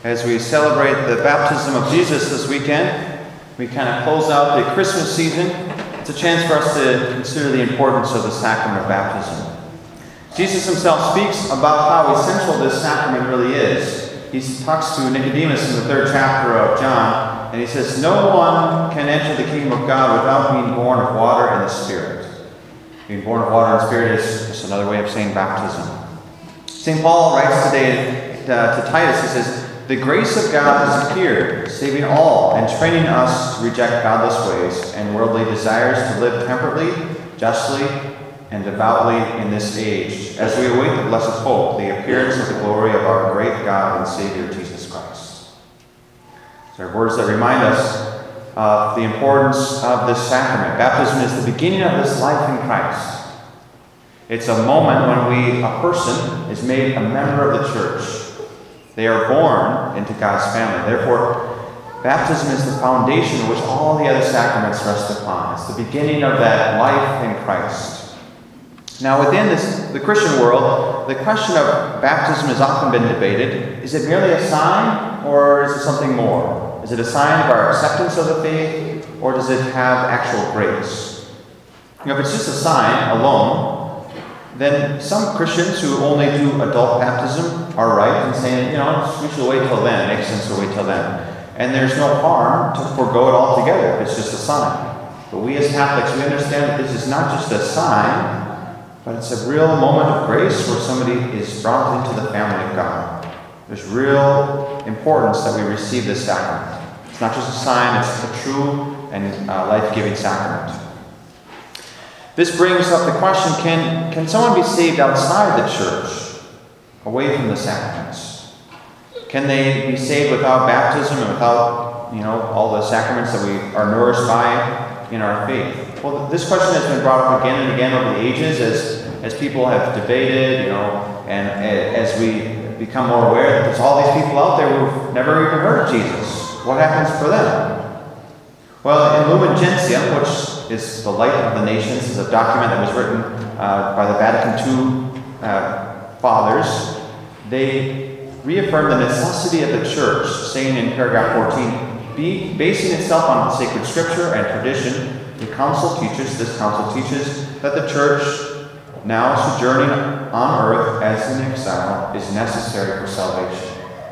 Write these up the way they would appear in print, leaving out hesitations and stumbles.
As we celebrate the baptism of Jesus this weekend, we kind of close out the Christmas season. It's a chance for us to consider the importance of the sacrament of baptism. Jesus himself speaks about how essential this sacrament really is. He talks to Nicodemus in the 3rd chapter of John, and he says, "No one can enter the kingdom of God without being born of water and the Spirit." Being born of water and Spirit is just another way of saying baptism. St. Paul writes today to Titus, he says, "The grace of God has appeared, saving all and training us to reject godless ways and worldly desires, to live temperately, justly, and devoutly in this age, as we await the blessed hope, the appearance of the glory of our great God and Savior, Jesus Christ." These are words that remind us of the importance of this sacrament. Baptism is the beginning of this life in Christ. It's a moment when a person is made a member of the church. They are born into God's family. Therefore, baptism is the foundation on which all the other sacraments rest upon. It's the beginning of that life in Christ. Now, within the Christian world, the question of baptism has often been debated. Is it merely a sign, or is it something more? Is it a sign of our acceptance of the faith, or does it have actual grace? If it's just a sign alone, then some Christians who only do adult baptism are right in saying, we should wait till then. It makes sense to wait till then. And there's no harm to forego it altogether if it's just a sign. But we as Catholics, we understand that this is not just a sign, but it's a real moment of grace where somebody is brought into the family of God. There's real importance that we receive this sacrament. It's not just a sign, it's a true and life-giving sacrament. This brings up the question, can someone be saved outside the church, away from the sacraments? Can they be saved without baptism and without, all the sacraments that we are nourished by in our faith? Well, this question has been brought up again and again over the ages as people have debated, and as we become more aware that there's all these people out there who've never even heard of Jesus. What happens for them? Well, in Lumen Gentium, which is the Light of the Nations, is a document that was written by the Vatican II fathers. They reaffirm the necessity of the church, saying in paragraph 14, basing itself on sacred scripture and tradition, this council teaches that the church, now sojourning on earth as in exile, is necessary for salvation.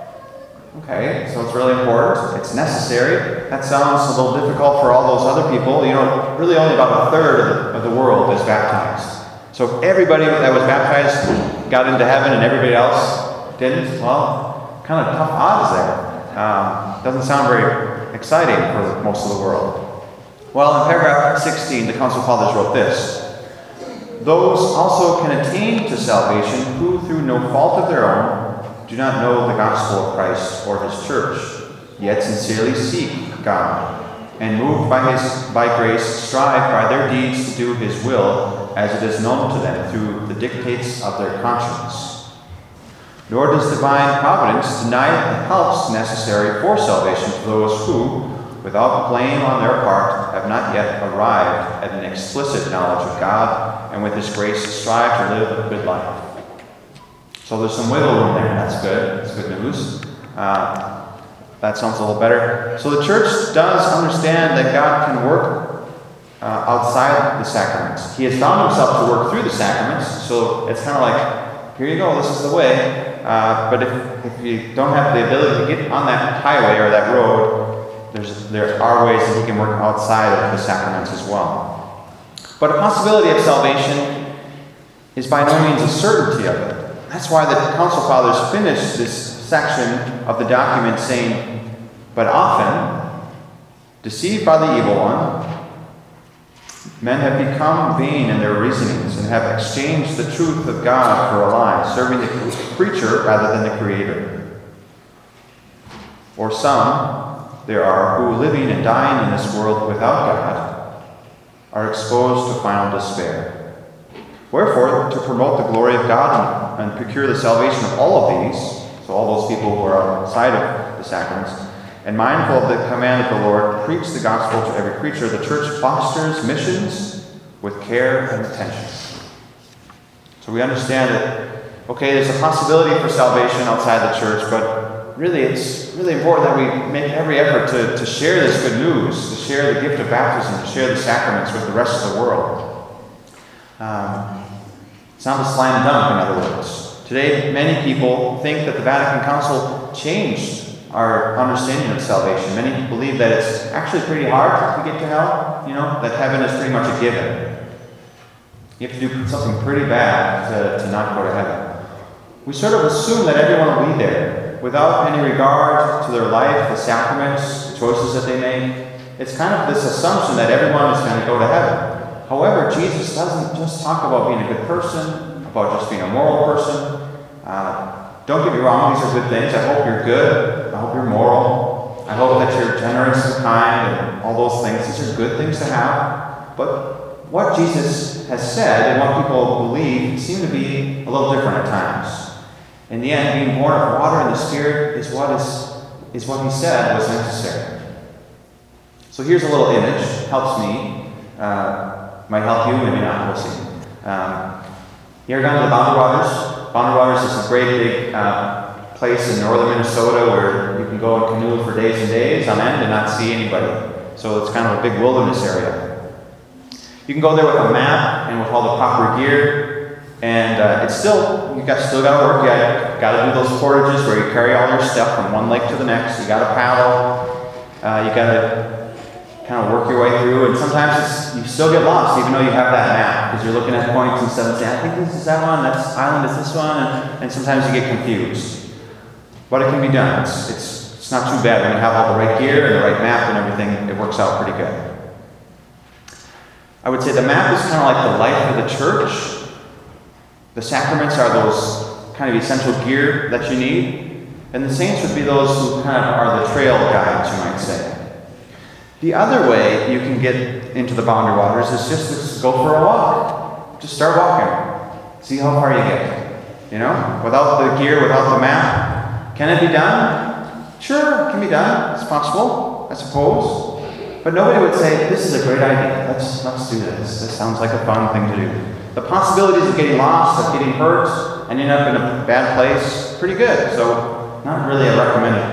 Okay, so it's really important. It's necessary. That sounds a little difficult for all those other people. Really only about a third of the world is baptized. So if everybody that was baptized got into heaven and everybody else didn't, well, kind of tough odds there. Doesn't sound very exciting for most of the world. Well, in paragraph 16, the Council Fathers wrote this: "Those also can attain to salvation who, through no fault of their own, do not know the gospel of Christ or his church, yet sincerely seek God, and moved by grace strive by their deeds to do his will as it is known to them through the dictates of their conscience. Nor does divine providence deny the helps necessary for salvation to those who, without blame on their part, have not yet arrived at an explicit knowledge of God, and with his grace strive to live a good life." So there's some wiggle room there. That's good. That's good news. That sounds a little better. So the church does understand that God can work outside the sacraments. He has found himself to work through the sacraments. So it's kind of like, here you go, this is the way. But if you don't have the ability to get on that highway or that road, there are ways that he can work outside of the sacraments as well. But a possibility of salvation is by no means a certainty of it. That's why the Council Fathers finished this section of the document saying, "But often, deceived by the evil one, men have become vain in their reasonings and have exchanged the truth of God for a lie, serving the creature rather than the Creator. Or some there are who, living and dying in this world without God, are exposed to final despair. Wherefore, to promote the glory of God and procure the salvation of all of these," so all those people who are outside of the sacraments, "and mindful of the command of the Lord, preach the gospel to every creature, the church fosters missions with care and attention." So we understand that, okay, there's a possibility for salvation outside the church, but really, it's really important that we make every effort to share this good news, to share the gift of baptism, to share the sacraments with the rest of the world. It's not a slam dunk, in other words. Today, many people think that the Vatican Council changed our understanding of salvation. Many believe that it's actually pretty hard to get to hell, that heaven is pretty much a given. You have to do something pretty bad to not go to heaven. We sort of assume that everyone will be there without any regard to their life, the sacraments, the choices that they make. It's kind of this assumption that everyone is going to go to heaven. However, Jesus doesn't just talk about being a good person, about just being a moral person. Don't get me wrong, these are good things. I hope you're good. I hope you're moral. I hope that you're generous and kind and all those things. These are good things to have. But what Jesus has said and what people believe seem to be a little different at times. In the end, being born of water and the Spirit is what he said was necessary. So here's a little image. Helps me. Might help you, maybe not. We'll see. You ever gone to the Boundary Waters? Boundary Waters is a great big place in northern Minnesota where you can go and canoe for days and days on end and not see anybody. So it's kind of a big wilderness area. You can go there with a map and with all the proper gear, and it's still got to work. You got to do those portages where you carry all your stuff from one lake to the next. You got to paddle. You got to kind of work your way through, and sometimes you still get lost even though you have that map, because you're looking at points instead of saying, I think this is that one, that island is this one, and sometimes you get confused. But it can be done. It's not too bad when you have all the right gear and the right map and everything. It works out pretty good. I would say the map is kind of like the life of the church. The sacraments are those kind of essential gear that you need, and the saints would be those who kind of are the trail guides, you might say. The other way you can get into the Boundary Waters is just to go for a walk. Just start walking. See how far you get. Without the gear, without the map. Can it be done? Sure, it can be done. It's possible, I suppose. But nobody would say, this is a great idea. Let's do this. This sounds like a fun thing to do. The possibilities of getting lost, of getting hurt, and ending up in a bad place, pretty good. So, not really a recommended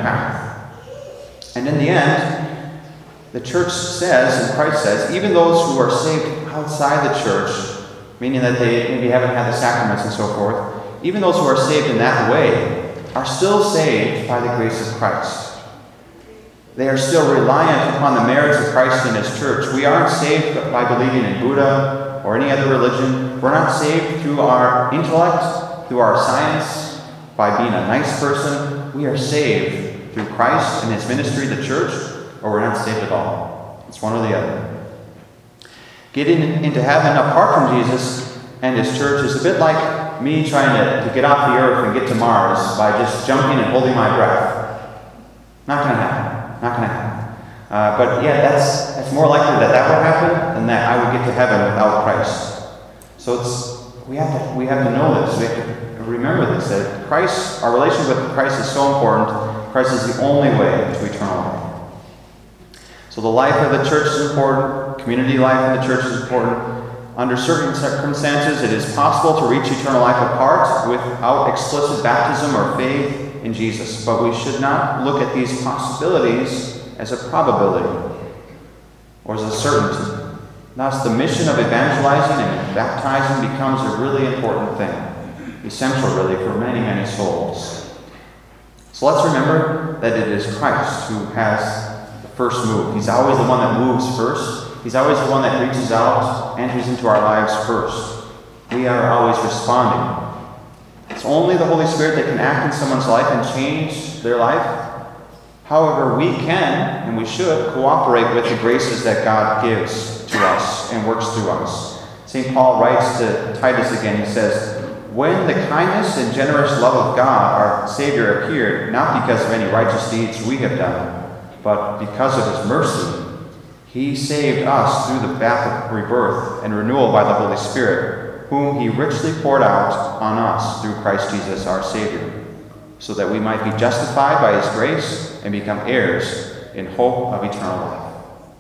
path. And in the end, the church says, and Christ says, even those who are saved outside the church, meaning that they maybe haven't had the sacraments and so forth, even those who are saved in that way are still saved by the grace of Christ. They are still reliant upon the merits of Christ and His church. We aren't saved by believing in Buddha or any other religion. We're not saved through our intellect, through our science, by being a nice person. We are saved through Christ and His ministry, the church, or we're not saved at all. It's one or the other. Getting into heaven apart from Jesus and His church is a bit like me trying to get off the earth and get to Mars by just jumping and holding my breath. Not going to happen. Not going to happen. But yeah, that's more likely that would happen than that I would get to heaven without Christ. So we have to know this. We have to remember this, that Christ, our relationship with Christ is so important. Christ is the only way to eternal life. So the life of the church is important. Community life of the church is important. Under certain circumstances, it is possible to reach eternal life apart without explicit baptism or faith in Jesus. But we should not look at these possibilities as a probability or as a certainty. Thus, the mission of evangelizing and baptizing becomes a really important thing, essential really for many, many souls. So let's remember that it is Christ who has first move. He's always the one that moves first. He's always the one that reaches out, enters into our lives first. We are always responding. It's only the Holy Spirit that can act in someone's life and change their life. However, we can, and we should, cooperate with the graces that God gives to us and works through us. St. Paul writes to Titus again, he says, when the kindness and generous love of God, our Savior, appeared, not because of any righteous deeds we have done, but because of His mercy, He saved us through the bath of rebirth and renewal by the Holy Spirit, whom He richly poured out on us through Christ Jesus our Savior, so that we might be justified by His grace and become heirs in hope of eternal life.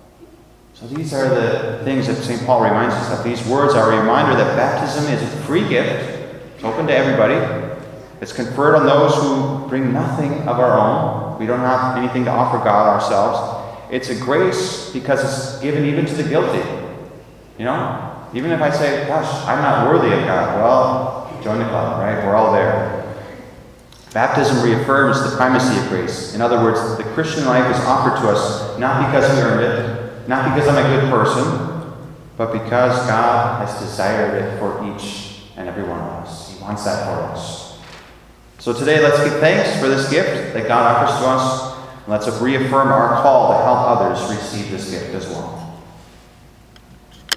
So these are the things that St. Paul reminds us of. These words are a reminder that baptism is a free gift. It's open to everybody. It's conferred on those who bring nothing of our own. We don't have anything to offer God ourselves. It's a grace because it's given even to the guilty. You know? Even if I say, gosh, I'm not worthy of God, well, join the club, right? We're all there. Baptism reaffirms the primacy of grace. In other words, the Christian life is offered to us not because we earned it, not because I'm a good person, but because God has desired it for each and every one of us. He wants that for us. So today, let's give thanks for this gift that God offers to us. Let's reaffirm our call to help others receive this gift as well.